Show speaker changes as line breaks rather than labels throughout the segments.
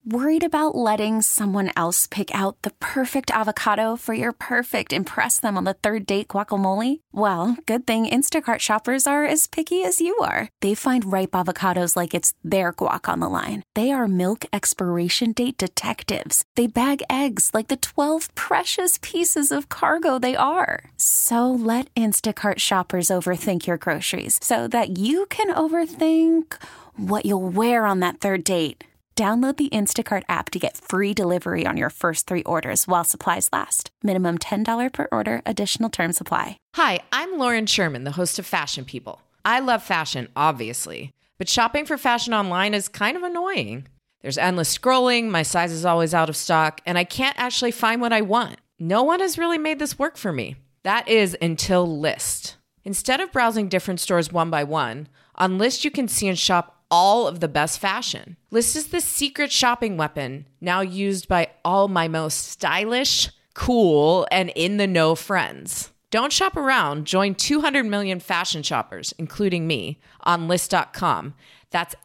Worried about letting someone else pick out the perfect avocado for your perfect impress them on the third date guacamole? Well, good thing Instacart shoppers are as picky as you are. They find ripe avocados like it's their guac on the line. They are milk expiration date detectives. They bag eggs like the 12 precious pieces of cargo they are. So let Instacart shoppers overthink your groceries so that you can overthink what you'll wear on that third date. Download the Instacart app to get free delivery on your first 3 orders while supplies last. Minimum $10 per order. Additional terms apply.
Hi, I'm Lauren Sherman, the host of Fashion People. I love fashion, obviously, but shopping for fashion online is kind of annoying. There's endless scrolling, my size is always out of stock, and I can't actually find what I want. No one has really made this work for me. That is until Lyst. Instead of browsing different stores one by one, on Lyst you can see and shop all of the best fashion. Lyst is the secret shopping weapon now used by all my most stylish, cool, and in-the-know friends. Don't shop around. Join 200 million fashion shoppers, including me, on Lyst.com. That's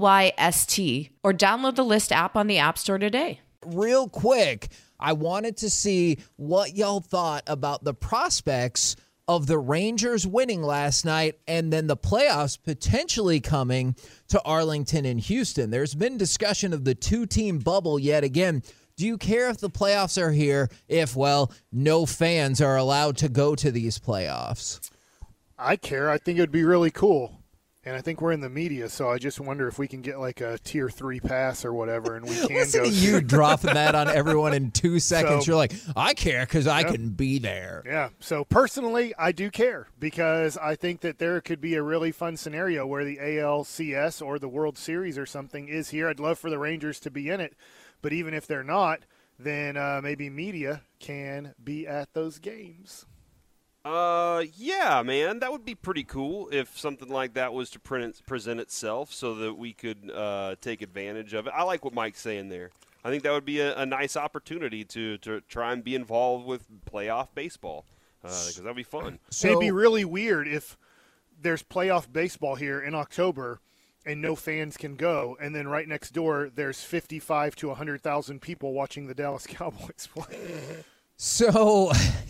Lyst, or download the Lyst app on the App Store today.
Real quick, I wanted to see what y'all thought about the prospects of the Rangers winning last night and then the playoffs potentially coming to Arlington and Houston. There's been discussion of the 2-team bubble yet again. Do you care if the playoffs are here if, well, no fans are allowed to go to these playoffs?
I care. I think it would be really cool. And I think we're in the media, so I just wonder if we can get like a tier 3 pass or whatever, and we can
Listen
go.
To you dropping that on everyone in 2 seconds.
So,
you're like, I care because I can be there.
Yeah. So personally, I do care because I think that there could be a really fun scenario where the ALCS or the World Series or something is here. I'd love for the Rangers to be in it, but even if they're not, then maybe media can be at those games.
Yeah, man, that would be pretty cool if something like that was to present itself so that we could take advantage of it. I like what Mike's saying there. I think that would be a nice opportunity to try and be involved with playoff baseball because that would be fun.
So, it'd be really weird if there's playoff baseball here in October and no fans can go, and then right next door there's 55 to 100,000 people watching the Dallas Cowboys play.
So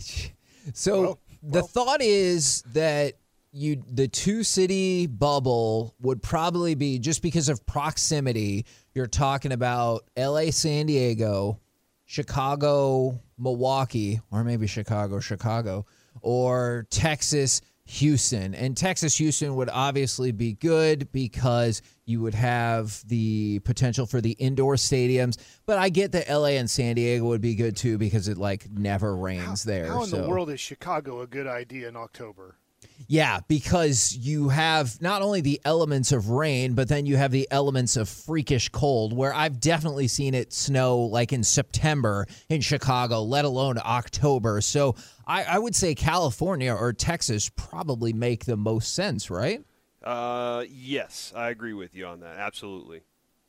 the thought is that the 2-city bubble would probably be, just because of proximity, you're talking about LA, San Diego, Chicago, Milwaukee, or maybe Chicago, or Texas, Houston. And Texas, Houston would obviously be good because you would have the potential for the indoor stadiums. But I get that LA and San Diego would be good too because it never rains there.
How in the world is Chicago a good idea in October?
Yeah, because you have not only the elements of rain, but then you have the elements of freakish cold, where I've definitely seen it snow like in September in Chicago, let alone October. So I would say California or Texas probably make the most sense, right?
Yes, I agree with you on that. Absolutely.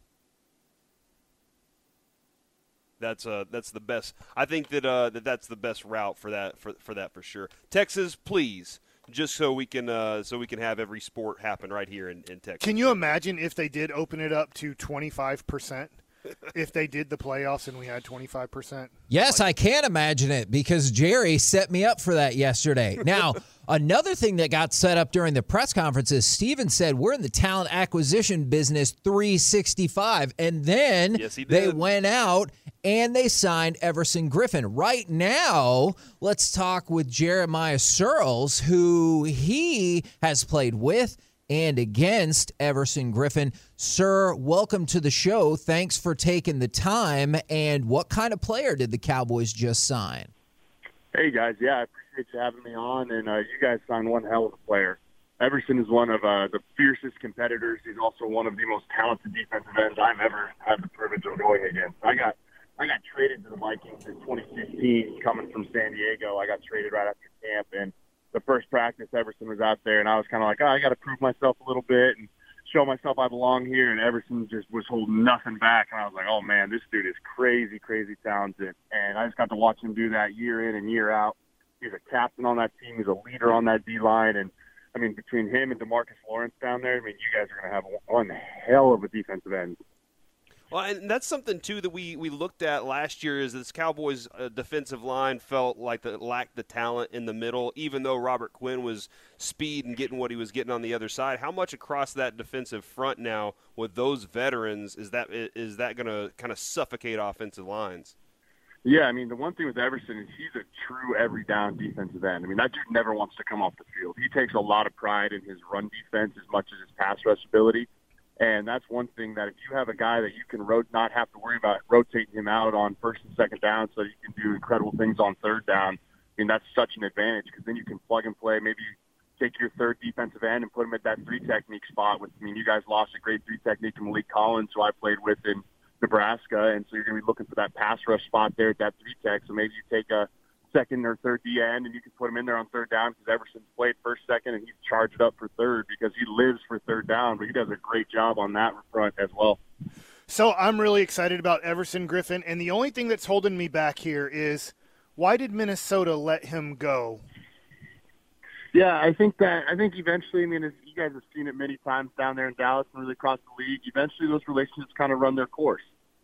That's the best. I think that that's the best route for that for sure. Texas, please. Just so we can have every sport happen right here in Texas.
Can you imagine if they did open it up to 25%? If they did the playoffs and we had 25%?
Yes, I can imagine it because Jerry set me up for that yesterday. Now, another thing that got set up during the press conference is Steven said, we're in the talent acquisition business 365. And then they went out and they signed Everson Griffin. Right now, let's talk with Jeremiah Searles, who he has played with and against Everson Griffin. Sir, welcome to the show. Thanks for taking the time. And what kind of player did the Cowboys just sign?
Hey, guys. Yeah, I appreciate you having me on. And you guys signed one hell of a player. Everson is one of the fiercest competitors. He's also one of the most talented defensive ends I've ever had the privilege of going against. I got traded to the Vikings in 2015 coming from San Diego. I got traded right after camp, and the first practice, Everson was out there, and I was kind of like, I got to prove myself a little bit and show myself I belong here, and Everson just was holding nothing back, and I was like, oh, man, this dude is crazy, crazy talented, and I just got to watch him do that year in and year out. He's a captain on that team. He's a leader on that D-line, and, I mean, between him and DeMarcus Lawrence down there, I mean, you guys are going to have one hell of a defensive end.
Well, and that's something, too, that we looked at last year is this Cowboys defensive line felt like it lacked the talent in the middle, even though Robert Quinn was speed and getting what he was getting on the other side. How much across that defensive front now with those veterans is that going to kind of suffocate offensive lines?
Yeah, I mean, the one thing with Everson is he's a true every down defensive end. I mean, that dude never wants to come off the field. He takes a lot of pride in his run defense as much as his pass rush ability. And that's one thing that if you have a guy that you can not have to worry about rotating him out on first and second down so you can do incredible things on third down, I mean, that's such an advantage because then you can plug and play. Maybe take your third defensive end and put him at that three technique spot. You guys lost a great three technique to Malik Collins, who I played with in Nebraska, and so you're going to be looking for that pass rush spot there at that three tech. So maybe you take a second or third D end and you can put him in there on third down because Everson's played first, second, and he's charged up for third because he lives for third down, but he does a great job on that front as well.
So I'm really excited about Everson Griffen, and the only thing that's holding me back here is why did Minnesota let him go?
Yeah, I think eventually, as you guys have seen it many times down there in Dallas and really across the league, eventually those relationships kind of run their course.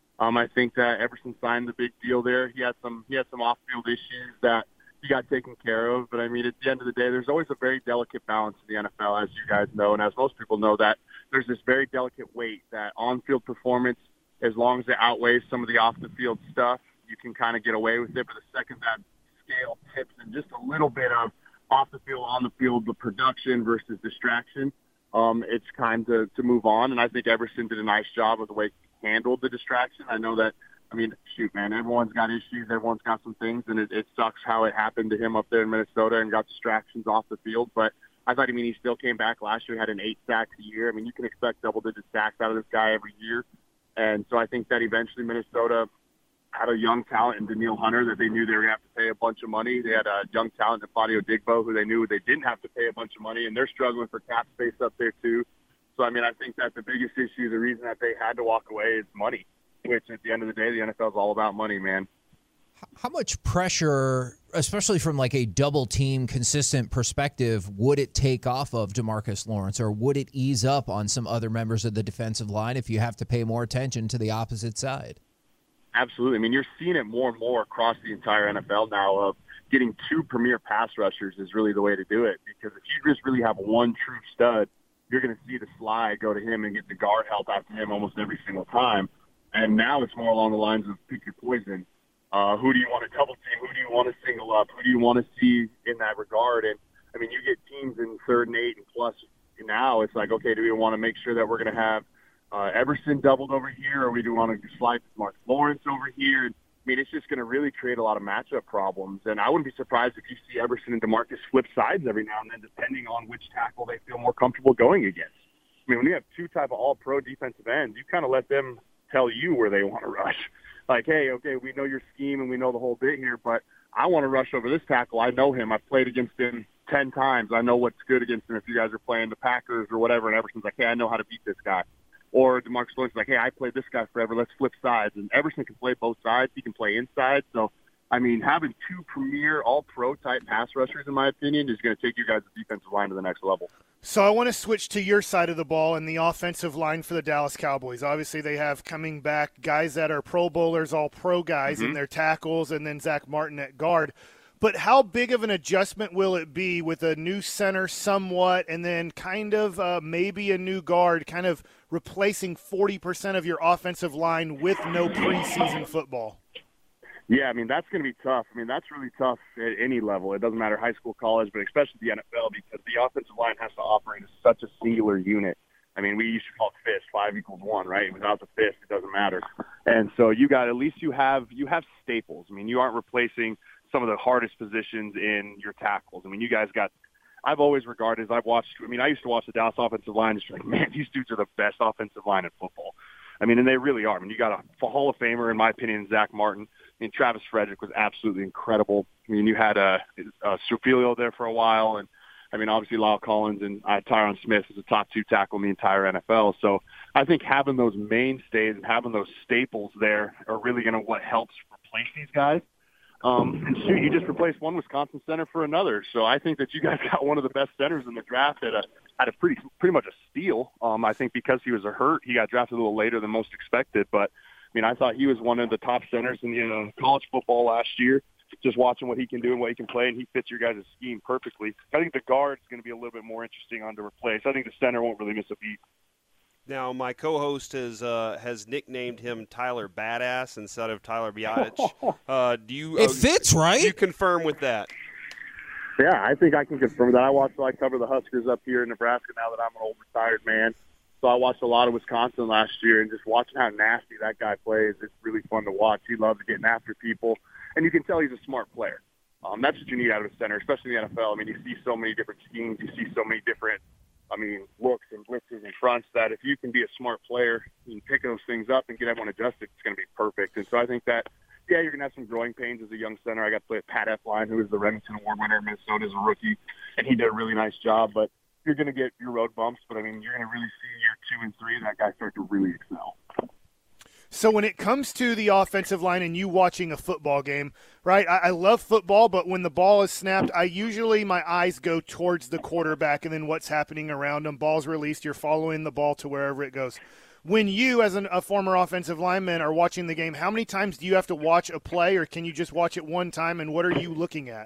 I think that Everson signed the big deal there. He had some off-field issues that he got taken care of. But, at the end of the day, there's always a very delicate balance in the NFL, as you guys know, and as most people know, that there's this very delicate weight that on-field performance, as long as it outweighs some of the off-the-field stuff, you can kind of get away with it. But the second that scale tips in just a little bit of off the field, on the field, the production versus distraction, it's time to move on. And I think Everson did a nice job of the way he handled the distraction. I know that, everyone's got issues, everyone's got some things, and it sucks how it happened to him up there in Minnesota and got distractions off the field. But I thought, he still came back last year, had an 8 sacks a year. You can expect double-digit sacks out of this guy every year. And so I think that eventually Minnesota had a young talent in Daniil Hunter that they knew they were going to have to pay a bunch of money. They had a young talent in Claudio Digbo who they knew they didn't have to pay a bunch of money, and they're struggling for cap space up there too. So, I think that the biggest issue, the reason that they had to walk away is money, which at the end of the day, the NFL is all about money, man.
How much pressure, especially from like a double team consistent perspective, would it take off of DeMarcus Lawrence, or would it ease up on some other members of the defensive line if you have to pay more attention to the opposite side?
Absolutely. You're seeing it more and more across the entire NFL now of getting 2 premier pass rushers is really the way to do it. Because if you just really have one true stud, you're going to see the slide go to him and get the guard help after him almost every single time. And now it's more along the lines of pick your poison. Who do you want to double team? Who do you want to single up? Who do you want to see in that regard? And, you get teams in 3rd and 8 and plus now it's like, okay, do we want to make sure that we're going to have Everson doubled over here, or we do want to slide Mark Lawrence over here? It's just going to really create a lot of matchup problems. And I wouldn't be surprised if you see Everson and DeMarcus flip sides every now and then, depending on which tackle they feel more comfortable going against. When you have 2 type of all-pro defensive ends, you kind of let them tell you where they want to rush. Like, hey, okay, we know your scheme and we know the whole bit here, but I want to rush over this tackle. I know him. I've played against him 10 times. I know what's good against him if you guys are playing the Packers or whatever. And Everson's like, hey, I know how to beat this guy. Or DeMarcus Lawrence is like, hey, I played this guy forever. Let's flip sides. And Everson can play both sides. He can play inside. So, having 2 premier all-pro type pass rushers, in my opinion, is going to take you guys' defensive line to the next level.
So I want to switch to your side of the ball and the offensive line for the Dallas Cowboys. Obviously, they have coming back guys that are Pro Bowlers, all-pro guys in their tackles, and then Zach Martin at guard. But how big of an adjustment will it be with a new center somewhat and then kind of maybe a new guard, kind of replacing 40% of your offensive line with no preseason football?
Yeah, that's going to be tough. That's really tough at any level. It doesn't matter high school, college, but especially the NFL, because the offensive line has to operate as such a singular unit. We used to call it fist, 5 equals 1, right? Without the fist, it doesn't matter. And so you have staples. You aren't replacing some of the hardest positions in your tackles. You guys got – I've always regarded, I used to watch the Dallas offensive line and just like, man, these dudes are the best offensive line in football. And they really are. You got a Hall of Famer, in my opinion, Zach Martin. Travis Frederick was absolutely incredible. You had Sufilio there for a while, and obviously Lyle Collins and Tyron Smith is a top 2 tackle in the entire NFL. So I think having those mainstays and having those staples there are really going to what helps replace these guys. And shoot, you just replaced one Wisconsin center for another. So I think that you guys got one of the best centers in the draft at a pretty much a steal. I think because he was hurt, he got drafted a little later than most expected. But I mean, I thought he was one of the top centers in the college football last year. Just watching what he can do and what he can play, and he fits your guys' scheme perfectly. I think the guard is going to be a little bit more interesting on to replace. I think the center won't really miss a beat.
Now, my co-host has nicknamed him Tyler Badass instead of Tyler Biadasz.
It fits, right?
Do you confirm with that?
Yeah, I think I can confirm that. I cover the Huskers up here in Nebraska now that I'm an old retired man. So I watched a lot of Wisconsin last year, and just watching how nasty that guy plays, it's really fun to watch. He loves getting after people, and you can tell he's a smart player. That's what you need out of a center, especially in the NFL. I mean, you see so many different schemes. You see so many different, looks and blitzes and fronts that if you can be a smart player and pick those things up and get everyone adjusted, it's going to be perfect. And so I think that, yeah, you're going to have some growing pains as a young center. I got to play with Pat Elflein, who is the Remington Award winner in Minnesota as a rookie, and he did a really nice job. But you're going to get your road bumps, but, you're going to really see year 2 and 3 that guy start to really excel.
So when it comes to the offensive line and you watching a football game, right, I love football, but when the ball is snapped, my eyes go towards the quarterback and then what's happening around him. Ball's released, you're following the ball to wherever it goes. When you, as a former offensive lineman, are watching the game, how many times do you have to watch a play, or can you just watch it one time, and what are you looking at?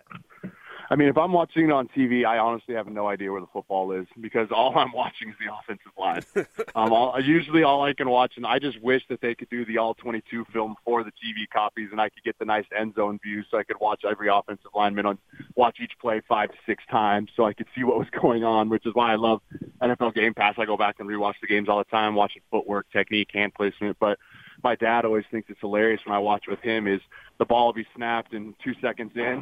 If I'm watching it on TV, I honestly have no idea where the football is because all I'm watching is the offensive line. Usually all I can watch, and I just wish that they could do the all-22 film for the TV copies, and I could get the nice end zone view so I could watch every offensive lineman watch each play 5 to 6 times so I could see what was going on, which is why I love NFL Game Pass. I go back and rewatch the games all the time, watching footwork, technique, hand placement. But my dad always thinks it's hilarious when I watch with him is the ball will be snapped and 2 seconds in,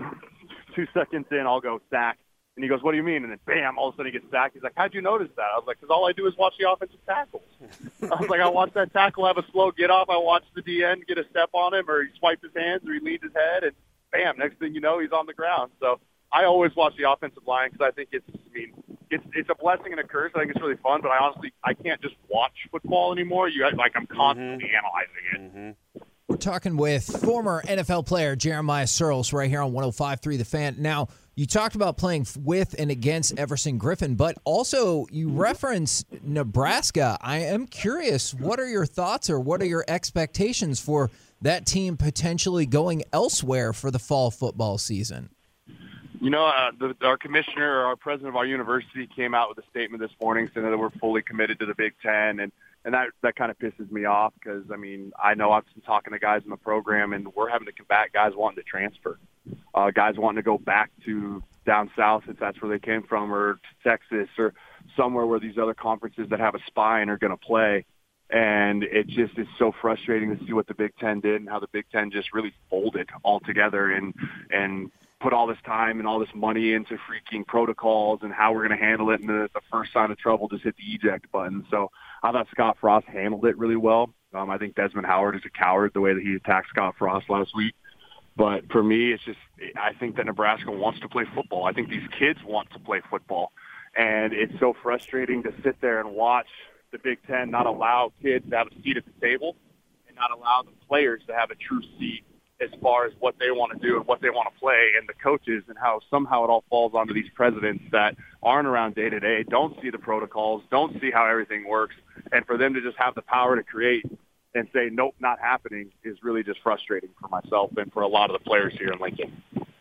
I'll go sack. And he goes, what do you mean? And then bam, all of a sudden he gets sacked. He's like, how'd you notice that? I was like, because all I do is watch the offensive tackles. I was like, I watch that tackle have a slow get off. I watch the DN get a step on him, or he swiped his hands, or he leaned his head, and bam, next thing you know, he's on the ground. So I always watch the offensive line because I think it's a blessing and a curse. I think it's really fun, but I can't just watch football anymore. I'm constantly analyzing it.
Mm-hmm.
We're talking with former NFL player Jeremiah Sirles right here on 105.3 The Fan. Now, you talked about playing with and against Everson Griffen, but also you referenced Nebraska. I am curious, what are your thoughts or what are your expectations for that team potentially going elsewhere for the fall football season?
Our commissioner, or our president of our university, came out with a statement this morning saying that we're fully committed to the Big Ten, and that kind of pisses me off because, I know I've been talking to guys in the program, and we're having to combat guys wanting to transfer, guys wanting to go back to down south if that's where they came from, or to Texas, or somewhere where these other conferences that have a spine are going to play. And it just is so frustrating to see what the Big Ten did and how the Big Ten just really folded altogether and put all this time and all this money into freaking protocols and how we're going to handle it. And the first sign of trouble, just hit the eject button. So I thought Scott Frost handled it really well. I think Desmond Howard is a coward the way that he attacked Scott Frost last week. But for me, I think that Nebraska wants to play football. I think these kids want to play football. And it's so frustrating to sit there and watch the Big Ten not allow kids to have a seat at the table and not allow the players to have a true seat as far as what they want to do and what they want to play, and the coaches, and how somehow it all falls onto these presidents that aren't around day to day, don't see the protocols, don't see how everything works, and for them to just have the power to create and say, nope, not happening, is really just frustrating for myself and for a lot of the players here in Lincoln.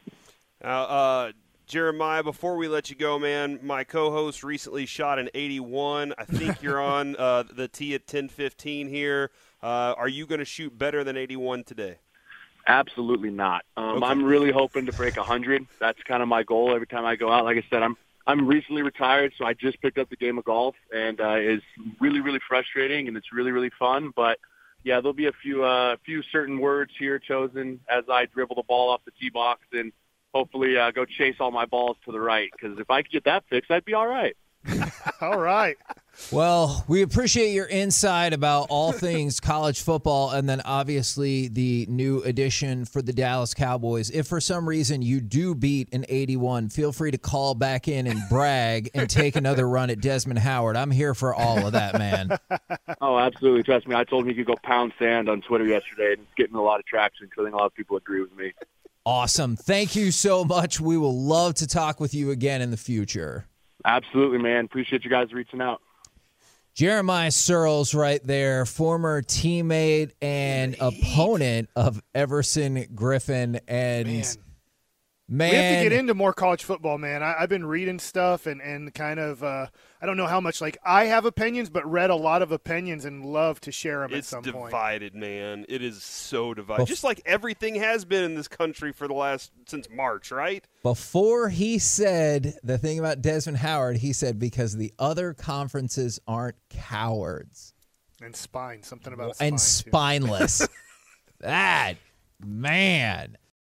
Jeremiah, before we let you go, man, my co-host recently shot an 81. I think you're on the tee at 10:15 here. Are you going to shoot better than 81 today?
Absolutely not.
Okay.
I'm really hoping to break 100. That's kind of my goal every time I go out. Like I said, I'm recently retired, so I just picked up the game of golf, and it's really, really frustrating, and it's really, really fun. But yeah, there'll be a few certain words here chosen as I dribble the ball off the tee box and hopefully go chase all my balls to the right. Because if I could get that fixed, I'd be all right.
All right.
Well, we appreciate your insight about all things college football, and then obviously the new addition for the Dallas Cowboys. If for some reason you do beat an 81, feel free to call back in and brag and take another run at Desmond Howard. I'm here for all of that, man.
Oh, absolutely. Trust me. I told him he could go pound sand on Twitter yesterday, and it's getting a lot of traction because I think a lot of people agree with me.
Awesome. Thank you so much. We will love to talk with you again in the future.
Absolutely, man. Appreciate you guys reaching out.
Jeremiah Searles right there, former teammate and opponent of Everson Griffen. And man,
we have to get into more college football, man. I've been reading stuff and kind of I don't know how much I have opinions, but read a lot of opinions and love to share them at some point.
It's divided, man. It is so divided. Just like everything has been in this country for since March, right?
Before he said the thing about Desmond Howard, he said because the other conferences aren't cowards.
And something about spine.
And spineless. That, man.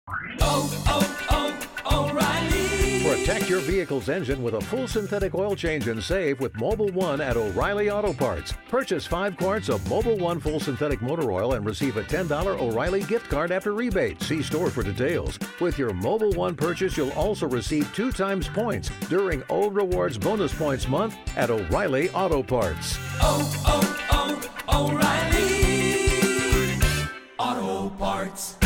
O'Reilly.
Protect your vehicle's engine with a full synthetic oil change and save with Mobil 1 at O'Reilly Auto Parts. Purchase 5 quarts of Mobil 1 full synthetic motor oil and receive a $10 O'Reilly gift card after rebate. See store for details. With your Mobil 1 purchase, you'll also receive 2 times points during O Rewards Bonus Points Month at O'Reilly Auto Parts.
O'Reilly Auto Parts.